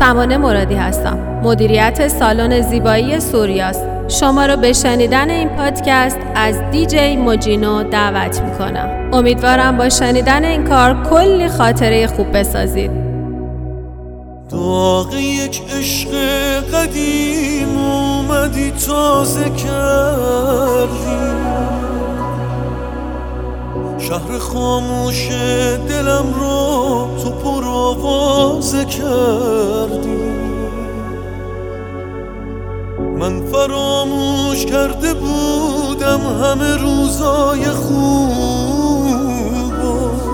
سمانه مرادی هستم. مدیریت سالن زیبایی سوریاس شما رو به شنیدن این پادکست از دیجی موجینو دعوت میکنم. امیدوارم با شنیدن این کار کلی خاطره خوب بسازید. داغ یک عشق قدیم اومدی تازه کردی، شهر خاموش دلم رو تو پر آوازه کردی. من فراموش کرده بودم همه روزای خوب،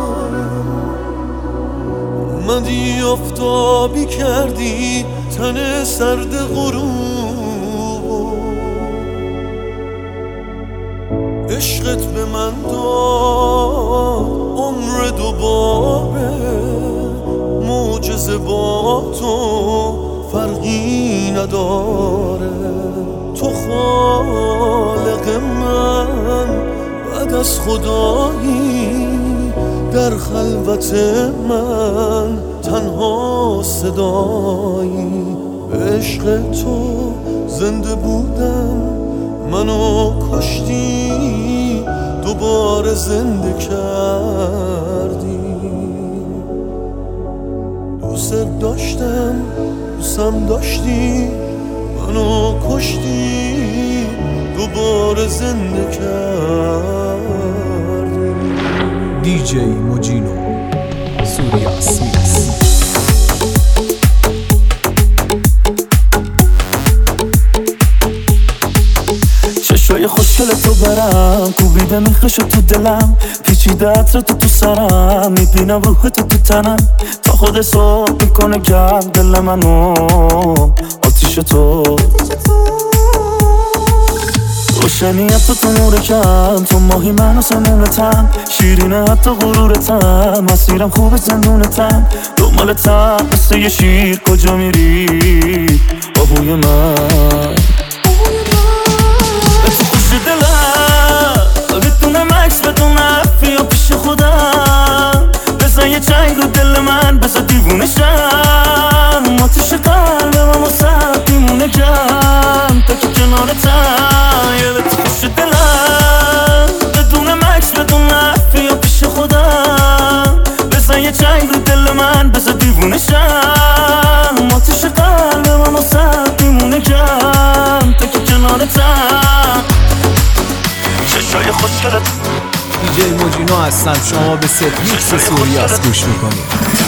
اومدی آفتابی کردی تن سرد غروب. عشقت به من داد عمر دوباره، معجزه با تو فرقی نداره. تو خالق من بعد از خدایی، در خلوت من تنها صدایی. به عشق تو زنده بودم، منو کشتی دوباره زنده کردی. دوست داشتم دوستم داشتی، منو کشتی دوباره زنده کردی. دیجی موجینو سوریاس میکس. چشای خوشگل تو برم کوبیده میخش تو دلم، پیچیده عطر تو سرم، میبینم روح تو تنم. تا خود صبح میکنه گرم دل منو آتیش تو. روشنیت تو نور کم، تو ماهی من و سمونتم، شیرینه حتی غرورتم، مسیرم خوب زندونتم. دنبالتم مثل یه شیر، کجا میری آهوی من؟ تو خوش دلم بدونم عکس بدون افیا پیش خودم، بزن یه چنگ رو دل من، بزن دیوونشم. آتیش قلبم اما سب میمونه گرم تا که کنارتم. تو خوش دلم بدونم عکس بدون افیا پیش خودم، بزن یه چنگ رو دل من، بزن دیوونشم. آتیش قلبم اما سب میمونه گرم تا که کنارتم. چشای خوشگلت. دیجی موجینو هستم، شما به ست میکس سوریاس گوش میکنید.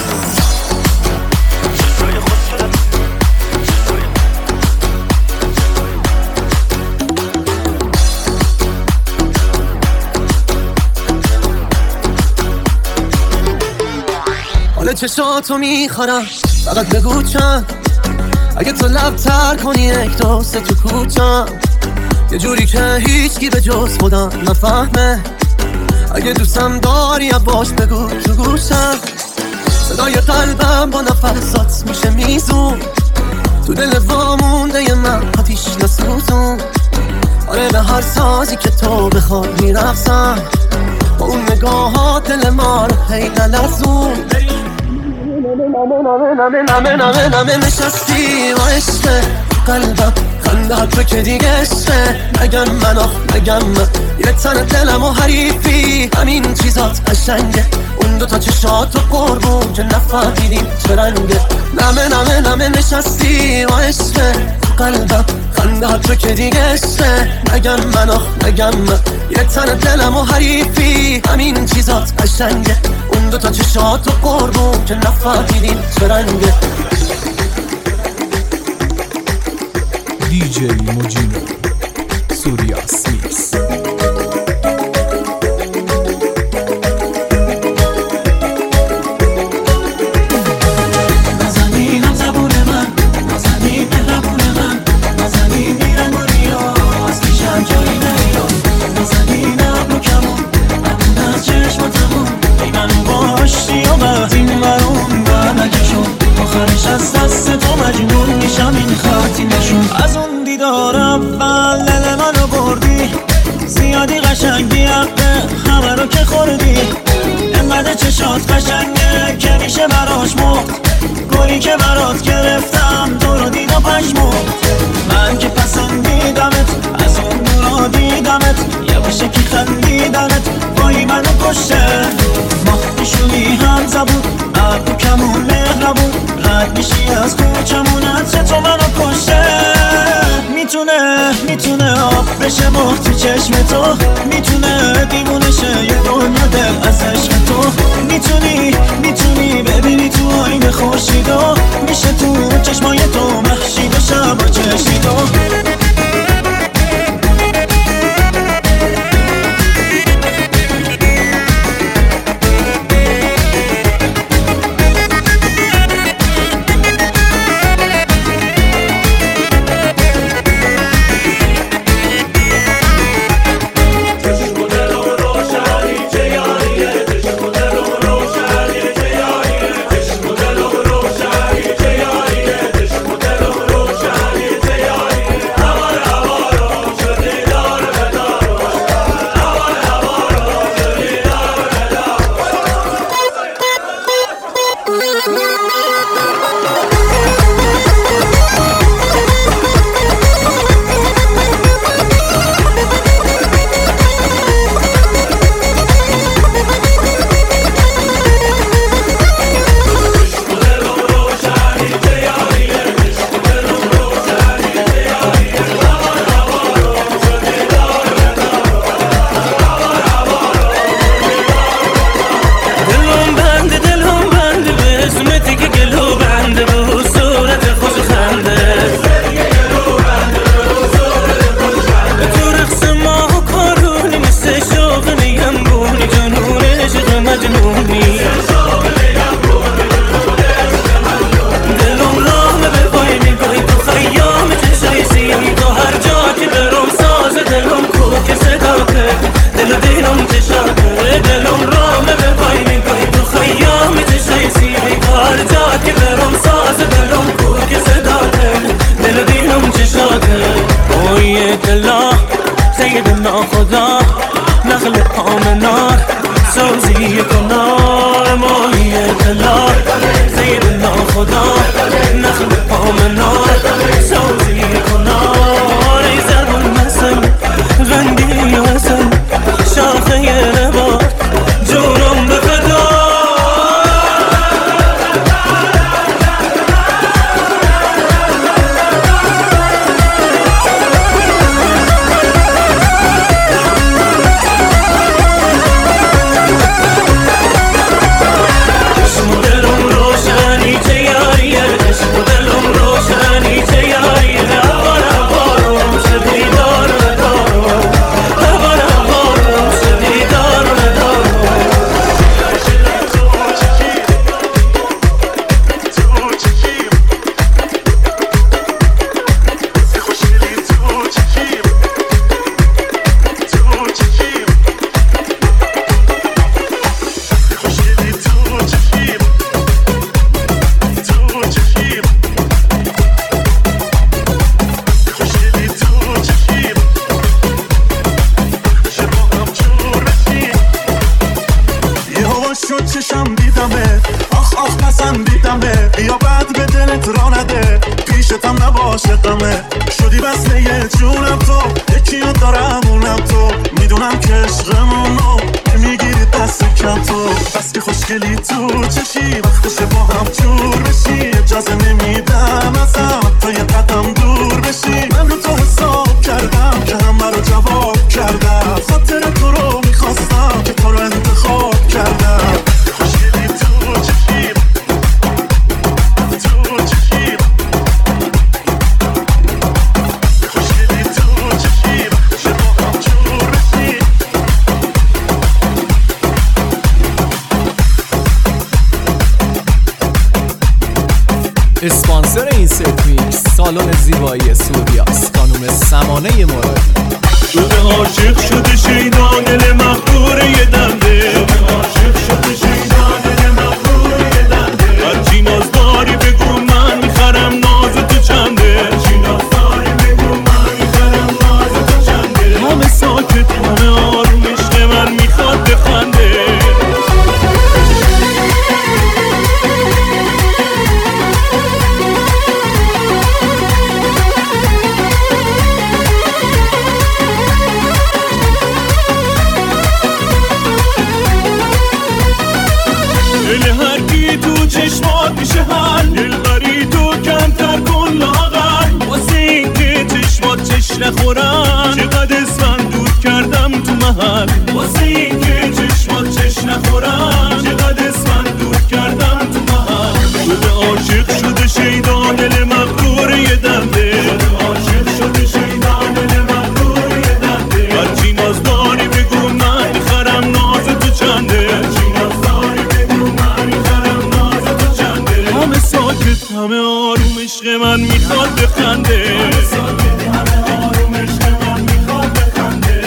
حالا چشاتو میخورم، فقط بگو چند. اگه تو لب تر کنی یک دو سه تو کوچم، یه جوری که هیچکی به جز خودم نفهمه. اگه دوستم داری باش بگو تو گوشم، صدای قلبم با نفسات میشه میزون، تو دل وامونده من آتیش نسوزون. آره به هر سازی که تو بخوای میرقصم، با اون نگاهات دل ما رو هی نلرزون. نمه نشستی و عشقه قلبم، خنده تو که دیگه عشقه. نگم من نگم من، یه تن دلم و حریفی، همین چیزات قشنگه. اون دوتا چشات و قربون که نفهمیدیم چه رنگه. نمه نشستی و عشقه قلبم، خنده تو که دیگه عشقه. نگم من یه تن دلم و حریفی، همین چیزات قشنگه. اون دوتا چشات و قربون که نفهمیدیم چه رنگه. دیجی موجینو سوریاس میکس. نازنینم زبون من، نازنین مهربون من، نازنین میرنگ و ریاض پیشم جایی نیاز. نازنینم رو کمون همون از چشماتمون، ای منو باشتی و بعد این برون برنکشون. آخرش از دست تو مجنون میشم، این خطی نشون. از اون دیدار اول دل منو بردی، زیادی قشنگی حقه همه رو که خوردی. انقدر چشات قشنگه که میشه براش مرد، گلی که برات گرفتم تو رو دید و پشمون من که پسندیدمت از اون دورا دیدمت یواشکی خندیدنت وای منو کشه ما میشونی هم زبون ابرو کمون مهربون رد میشی از کوچمونت تو منو کشه میتونه آب بشه مخ تو چشم تو میتونه دیوونه شه یه دنیا دل از عشق تو میتونی ببینی تو آینه خورشیدو میشه تو چشمای تو محشید و شب و چشیدو خدا نخل آمنار سوزی کنار ماهی دلار سیدنا خدا نخل آمنار سوزی کنار ای زرون مسن غندی وسن شاخه نبات جونم به فدا چشم دیدمه آخ پسندیدمه بیا بعد به دلت را نده پیشتم نباشه غمه شدی بسته یه جونم تو یکیو دارم اونم تو میدونم که عشقمونو که میگیری دست کم تو بس که خوشگلی تو چشی وقتشه با هم جور بشی اجازه نمیدم ازم تا یه قدم دور بشی من رو تو حساب کردم که همه رو جواب کردم خاطر تو رو میخواستم که تو رو انتخاب کردم اسپانسر این ست میکس سالن زیبایی سوریاس خانم سمانه مرادی شده عاشق شده شیدان دل مغرور یه دنده شده عاشق شده شیدان دل مغرور یه دنده هرچی ناز داری بگو من میخرم ناز تو چنده هرچی ناز داری بگو من میخرم ناز تو چنده همه ساکت همه آروم عشق من میخواد بخنده نخورن. چقدر اسفند دود کردم تو محل واسه این که چشمات چش نخورن. چقدر اسفند دود کردم تو محل. شده عاشق شده شیدا دل مغرور یه دنده. شده عاشق شده شیدا دل مغرور یه دنده. هرچی ناز داری بگو من میخرم ناز تو چنده. هرچی ناز داری بگو من میخرم ناز تو چنده. همه ساکت همه آروم عشق من میخواد بخنده. همه ساکت همه آروم عشق من میخواد بخنده.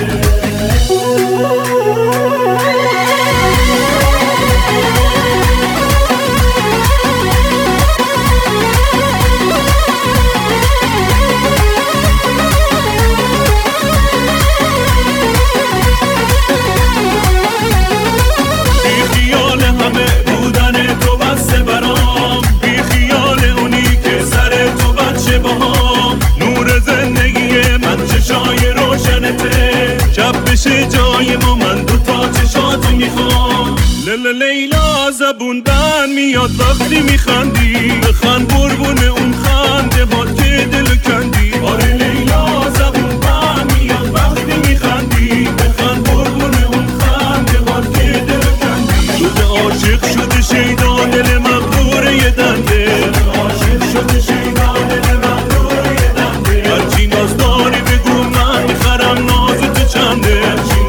بشه جای ما من دوتا چشاتو میخوام. لیلا زبون بند میاد وقتی میخندی. بخند بربون اون خنده ها که دل کندی. آره لیلا زبون بند میاد وقتی میخندی. بخند بربون اون خنده ها که دل کندی. شده عاشق شده شیدا دل مغرور یه دنده. شده عاشق شده شیدا دل مغرور یه دنده. هرچی ناز داری بگو من میخرم ناز تو چنده.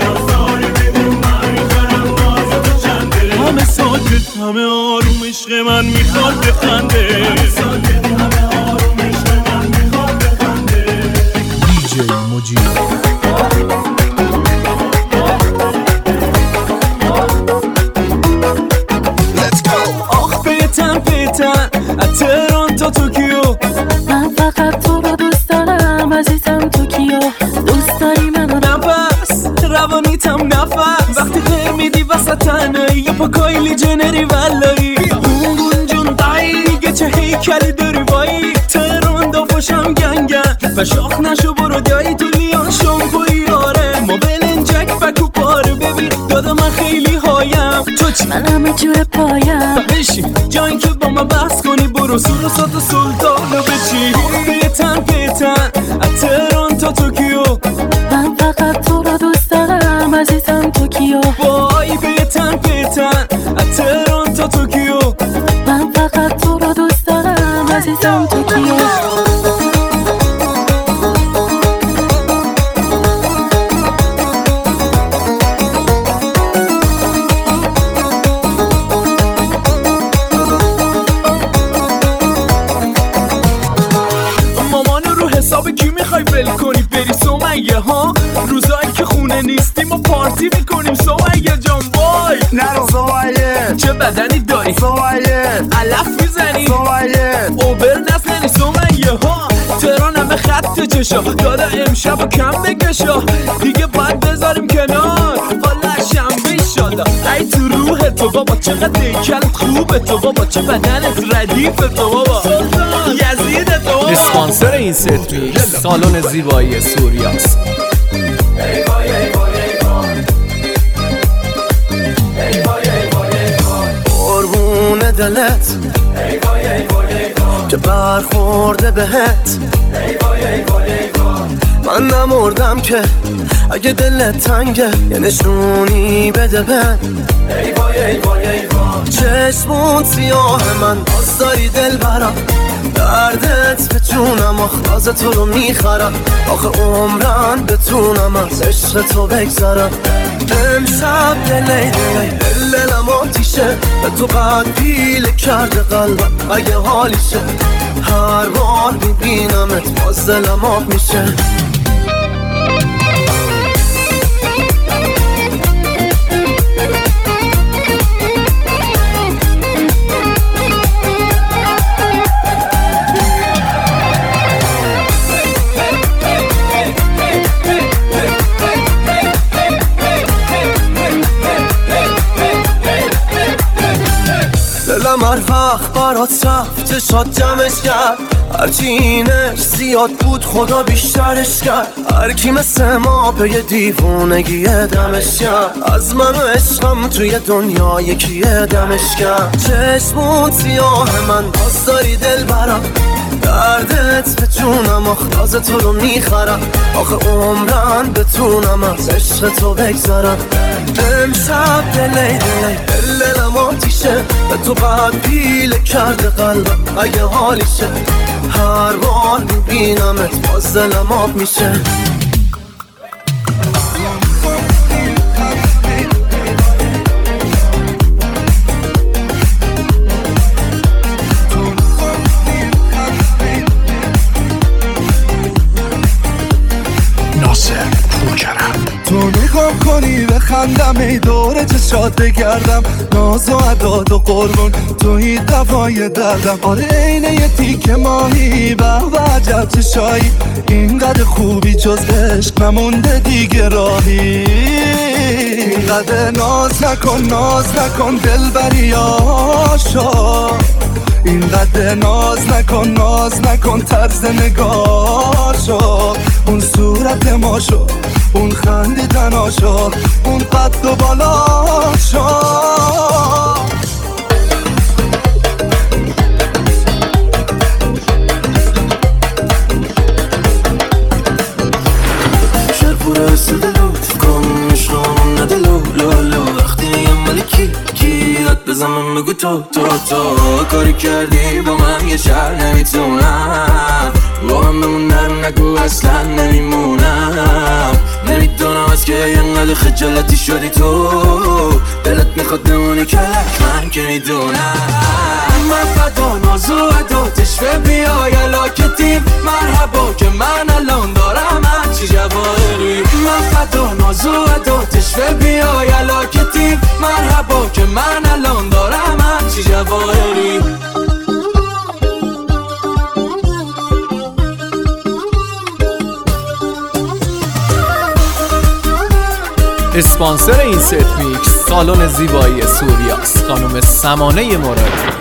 همه ساکت همه آروم عشق من میخواد بخنده. همه ساکت همه آروم عشق من میخواد بخنده. دیجی موجینو. آخ بیتن بیتن از تهران تا توکیو. من فقط تو رو دوست دارم عزیزم توکیو. دوست داری منو نفس روانیتم نفس. وقتی غیر میدی وسط تنهایی یا پا کایلی جنری ولایی. گونگون جون دایی دیگه چه هیکلی داری وایی. تهران دافاشم گنگن و شاخ نشو برو دایی. تو لیان شامپوی آره ما بلنجک فکو پاره. ببین دادا من خیلی هایم تو چی؟ من همه جور پایم. بشین جایی که با من بحث کنی برو سور و سات و سلطانو بچی. بیتن بیتن از تهران تا توکیو. من فقط تو رو دوست دارم عزیزم توکیو. وای بیتن بیتن از تهران تا توکیو. من فقط تو رو دوست دارم عزیزم توکیو. مامانو رو حساب کی میخوای ول کنی بری سمیه ها؟ روزایی که خونه نیستیم و پارتی میکنیم سمیه جان. وای نرو سمیه چه بدنی داری سمیه. علف میزنی سمیه اوبر نزنی سمیه ها. تهران همه خط چشا دادا امشب و کم بکشا. دیگه باید بذاریم کنار والا شنبه ایشالله. ای تو روح تو بابا چقدر دیکلت خوبه تو بابا. چه بدنت ردیف تو بابا. یزید تو بابا. اسپانسر این ست میکس سالن زیبایی سوریاست. قربون دلت که برخورده بهت. من نمردم که اگه دلت تنگه یه نشونی بده بهم. چشمون سیاه من باز داری دل برم. دردت به جونم آخراز تو رو میخرم. آخه عمرم بتونم از عشق تو بگذرم. امشب دلم آتیشه به تو قد پیله کرده قلبم. اگه حالیشه هر بار میبینمت باز دلم آب میشه. دلم هر وقت برات رفته شاد جمعش کرد، هرچی اینش زیاد بود خدا بیشترش کرد. هرکی مثل ما به یه دیوونگی دمش کرد، از من و عشقم توی دنیا یکی دمش کرد. چشمون سیاه من باز داری دل برم، دردت به جونم آخ تازه تو رو میخرم. آخه عمرن بتونم از عشق تو بگذارم. امشب دلی دلم آتیشه، به تو بعد پیله کرده قلبم اگه حالیشه. هر بار میبینمت باز دلم آب میشه. تو نگاه کنی بخندم ای دوره چشات بگردم، ناز و عداد و قربون توی قوای دردم. آره اینه یه تیکه ماهی به عجب چشایی، اینقدر خوبی جز عشق نمونده دیگه راهی. اینقدر ناز نکن دلبری آشا، اینقدر ناز نکن طرز نگاشو. اون صورت ما شو، اون خندیدن شو، اون قد و بالا شو. شرپوره حس دلوت کن عشقامون ندلو لولو. وقتی یه ملکی کیات بزنم بگو تو کاری کردی با من یه شهر نمیتونم با هم بمونم، نگو اصلا نمیمونم. نمیدونم از که اینقدر خجالتی شدی تو، دلت میخواد بمونی کلک من که میدونم. من فدا نازو عداتش و بیای علاکتیم مرحبا که من الان دارم هرچی جواهری. من فدا نازو عداتش و بیای علاکتیم مرحبا که من الان دارم هرچی جواهری. اسپانسر این ست میکس سالن زیبایی سوریاست، خانم سمانه مرادی.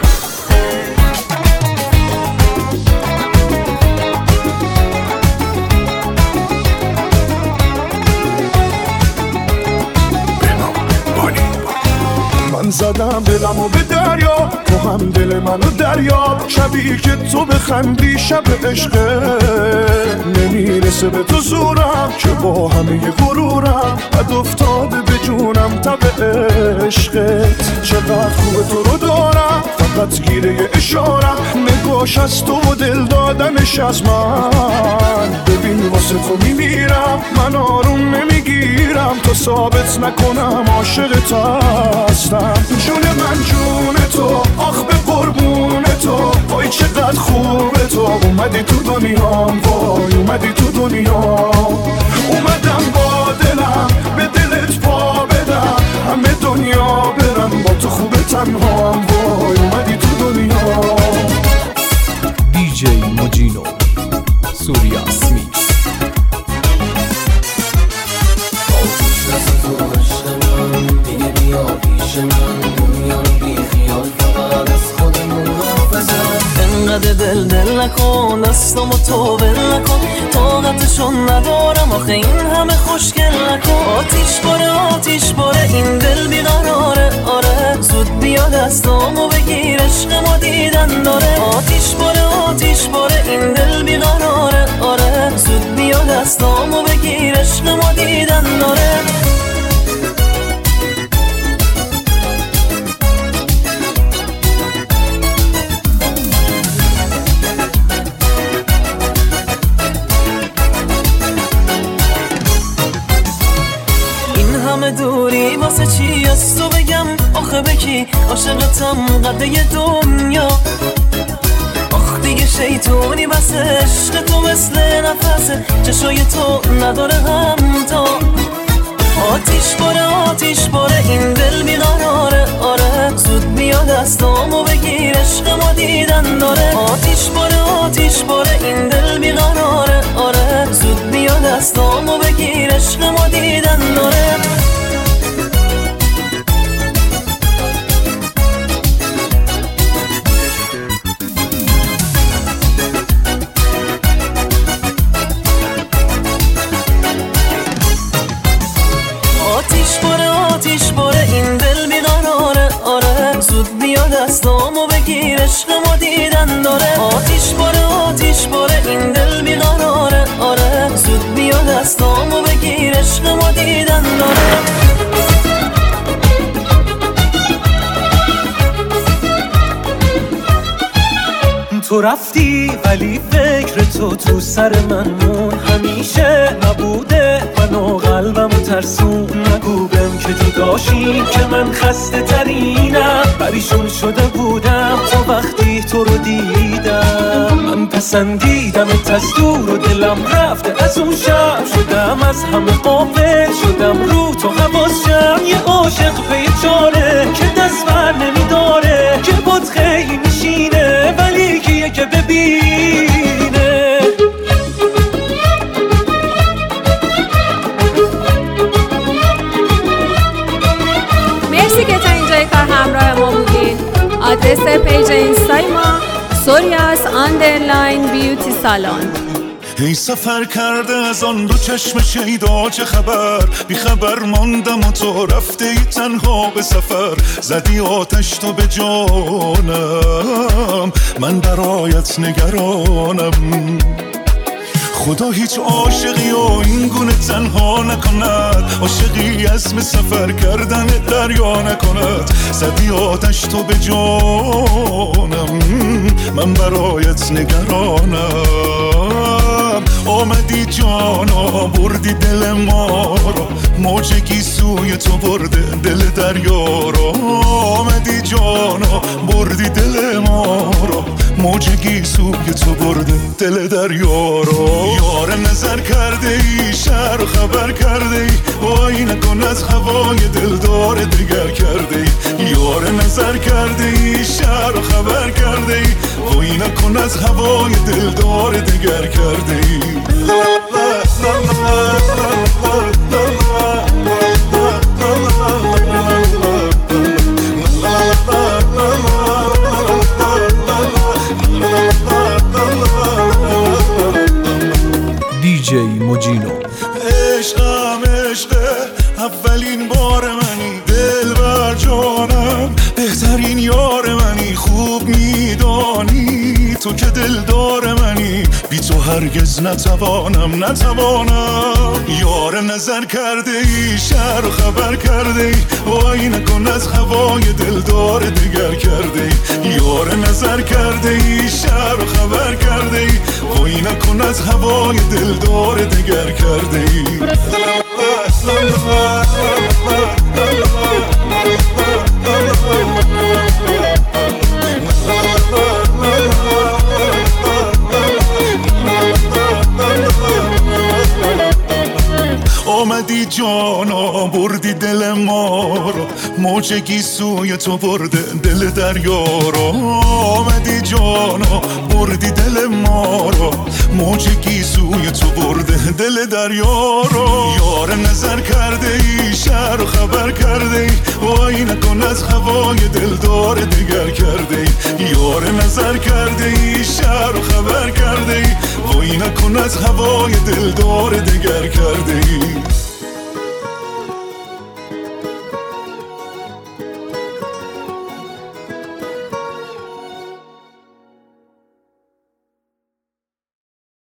من زدم دلمو به دریا، تو هم دل منو دریا. شبی که تو بخندی شب عشقه، نمیرسه به تو زورم که با همه غرورم بد افتاده به جونم تب عشقت. چقدر خوبه تو رو دارم فقط گیره اشارم، نگاش از تو و دل دادنش از من. ببین واسه تو میمیرم من آروم نمیگیرم تا ثابت نکنم عاشقت هستم. جون من جون تو آخ به قربون تو، وای چقدر خوبه تو اومدی تو دنیام، وای اومدی تو دنیام. اومدم با دلم به دلت پا بدم، همه دنیا برم با تو خوبه تنهام، وای اومدی تو دنیام. دیجی موجینو سوریاس میکس. انقدر دل نکن دستامو تو بل نکن، طاقتشون ندارم آخه این همه خوشگل نکن. آتیش باره این دل بیقراره، آره زود بیا دستامو بگیر عشق ما دیدن داره. آتیش باره این دل بیقراره، آره زود بیا دستامو بگیر عشق ما دیدن داره. دوری واسه چی از تو بگم آخه بکی عاشقتم قده دنیا. آخ دیگه شیطونی بس عشق تو مثل نفسه، چشای تو نداره همتا. آتیش باره این دل بیقراره، آره زود بیا دستامو بگیر عشق ما دیدن داره. آتیش باره این دل بیقراره، آره زود بیا دستامو بگیر عشق ما دیدن داره. عشق ما دیدن داره. آتیش باره این دل بیقراره. آره زود بیا دستامو بگیر عشق ما دیدن داره. تو رفتی ولی فکر تو سر من مون. همیشه نبوده من و قلبم ترسون. نگو بهم که جداشی که من خسته ترینم. پریشون شده بودم تا وقتی تو رو دیدم. من پسندیدمت از دور و دلم رفته از اون شب. شدم از همه غافل شدم رو تو حواسم. یه عاشق پی چاره که دست بر نمیداره. که بود خیلی میشینه ولی کیه که ببینه. مرسی که تا اینجای کار همراه ما بودین. آدرس پیج اینستای ما سوریاس_بیوتی سالن. ای سفر کرده از آن دو چشم شیدا چه خبر؟ بی خبر ماندم و تو رفته ای تنها به سفر. زدی آتش تو به جانم من برایت نگرانم. خدا هیچ عاشقی و این گونه تنها نکند. عاشقی عزم سفر کردن دریا نکند. زدی آتش تو به جانم من برایت نگرانم. آمدی جانا بردی دل ما رو. موجگی سوی تو برده دل دریا رو. آمدی جانا بردی دل ما رو. موجگی سوی تو برده دل دریا رو. یار نظر کرده ای شهر و خبر کرده ای. وای نکن از هوای دلدار دیگر کرده ای. یار نظر کرده ای شهر و خبر کرده ای. وای نکن از هوای دلدار دیگر کرده ای. دیجی موجینو. عشقم عشقه اولین بار منی. دل بر جانم بهترین یار منی. خوب میدانی تو که دلدار منی. بی تو هرگز نتوانم. یار نظر کرده ای شهر و خبر کرده ای. وای نکن از هوای دلدار دیگر کرده ای. یار نظر کرده ای شهر و خبر کرده ای. وای نکن از هوای دلدار دیگر کرده ای. آمدی جانا بردی دل ما رو. موجگی سوی تو برده دل دریا رو. آمدی جانا بردی دل ما رو. موجگی سوی تو برده دل دریا رو. یار نظر کرده ای شهر و خبر کرده ای. وای نکن از هوای دلدار دیگر کرده ای. یار نظر کرده ای شهر و خبر کرده ای. وای نکن از هوای دلدار دیگر کرده ای.